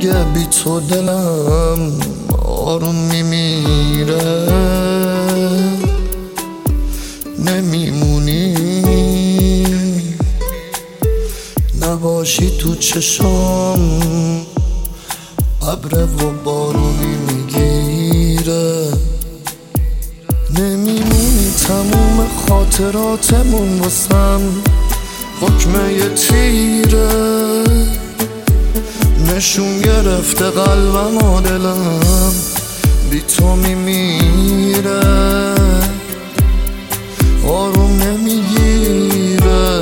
مگه بی تو دلم آروم میمیره؟ نمیمونی نباشی تو چشام، ابر و بارونی میگیره. نمیمونی تموم خاطراتمون واسم حکمه یه تیره. نشون گرفته قلبم و دلم بی تو میمیره. آروم نمیگیره.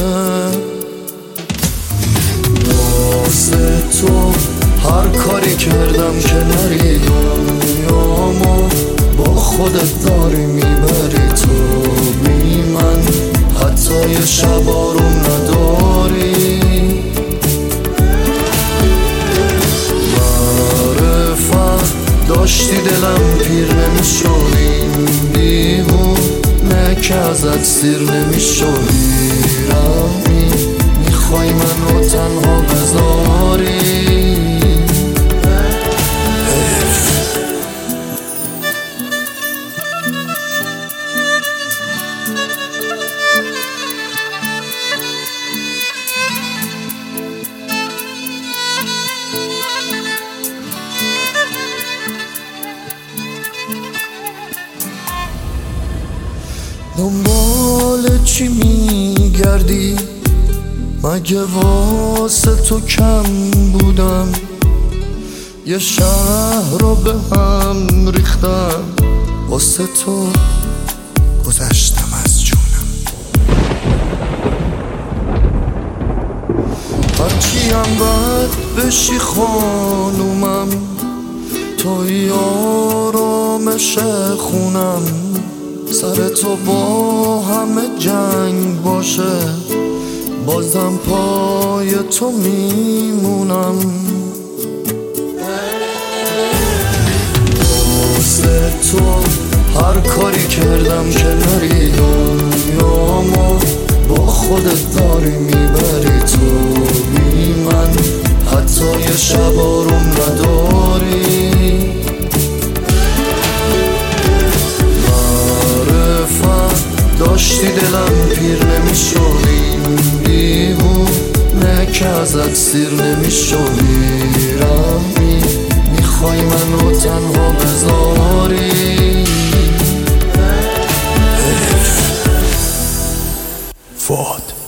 واسه تو هر کاری کردم که نری، دنیامو با خودت داری میبری. تو بی من حتی یه شب آروم نداری. معرفت داشتی دلم پیر نمیشد، این دیوونه که ازت سیر نمیشد. بیرمی میخوای منو تنها بذاری. دنبال چی میگردی؟ مگه واسه تو کم بودم؟ یه شهر رو به هم ریختم واسه تو، گذشتم از جونم. هرچی هم بد بشی خانومم، توی آرامش خونم. سر تو با همه جنگ باشه، بازم پای تو میمونم. واسه تو هر کاری کردم که نری، دنیامو با خودت داری میبری. تو بی من حتی یه شب آروم نداری. داشتی دلم پیر نمیشد، این دیوونه که ازت سیر نمیشد. بیرمی میخوای منو تنها بذاری. فؤاد